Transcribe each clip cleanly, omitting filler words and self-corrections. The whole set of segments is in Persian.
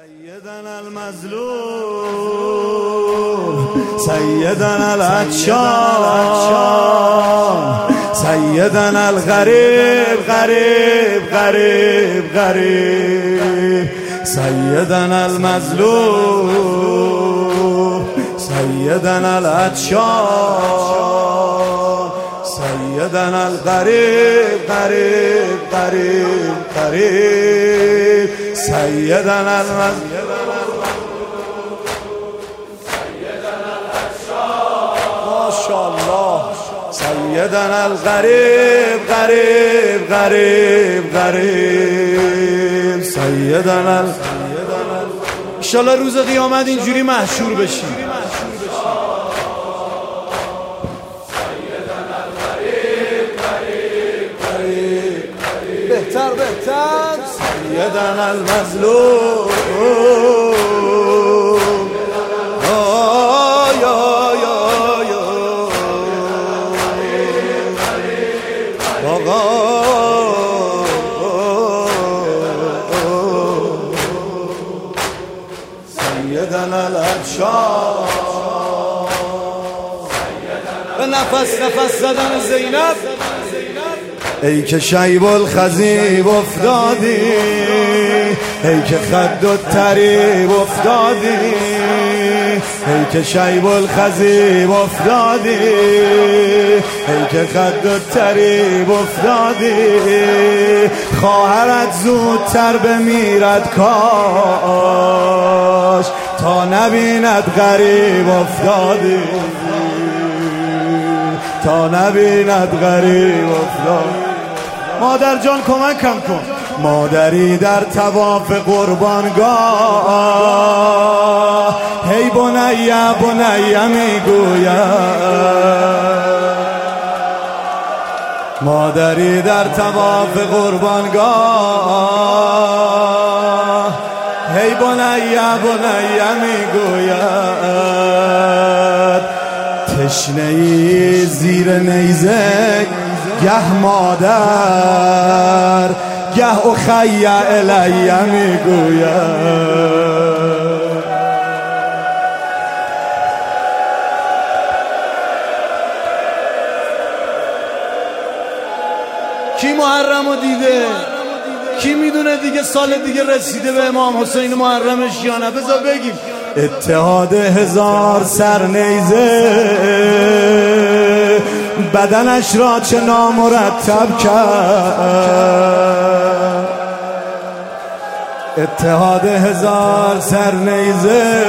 سيدنا المظلوم سيدنا العطشان سيدنا الغريب غريب غريب غريب سيدنا المظلوم سيدنا العطشان سيدنا الغريب غريب غريب غريب سيدنا المظلوم ما شاء الله سيدنا الغريب غريب غريب غريب سيدنا انشالله روز قیامت اینجوری محشور بشیم. بهتر بهتر سيدنا المظلوم سيدنا العطشان به نفس زدن زینب ای که شیب الخضیب افتادی ای که خد و طریب افتادی ای که شیب الخضیب افتادی ای که خد و طریب افتادی خواهرت زودتر بمیرد کاش تا نبیند غریب افتادی تا نبیند غریب افتادی. مادر جان کمکم کن. مادری در طواف قربانگاه هی بنیه بنیه میگوید مادری در طواف قربانگاه هی بنیه بنیه میگوید تشنه‌ای زیر نیزه گه مادر گه اخی الیه میگوید. کی محرم رو دیده؟ کی میدونه دیگه سال دیگه رسیده به امام حسین محرمش یا نه؟ بذار بگیم اتحاد هزار سر نیزه بدنش را چه نامرتب کرد اتحاد هزار سر نیزه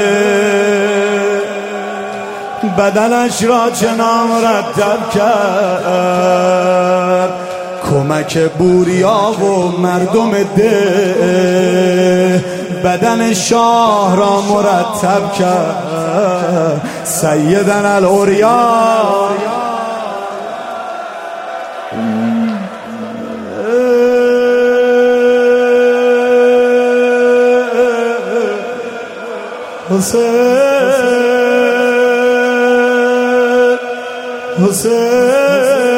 بدنش را چه نامرتب کرد کمک بوریا و مردم ده بدن شاه را مرتب کرد سیدنا العریان حسین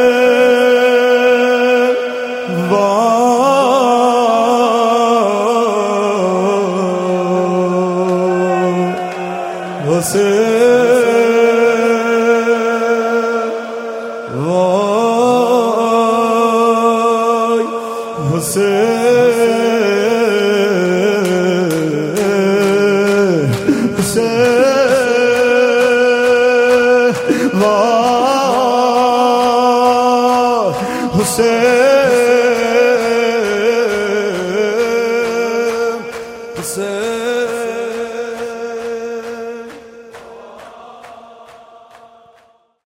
وای حسین حسین وای حسین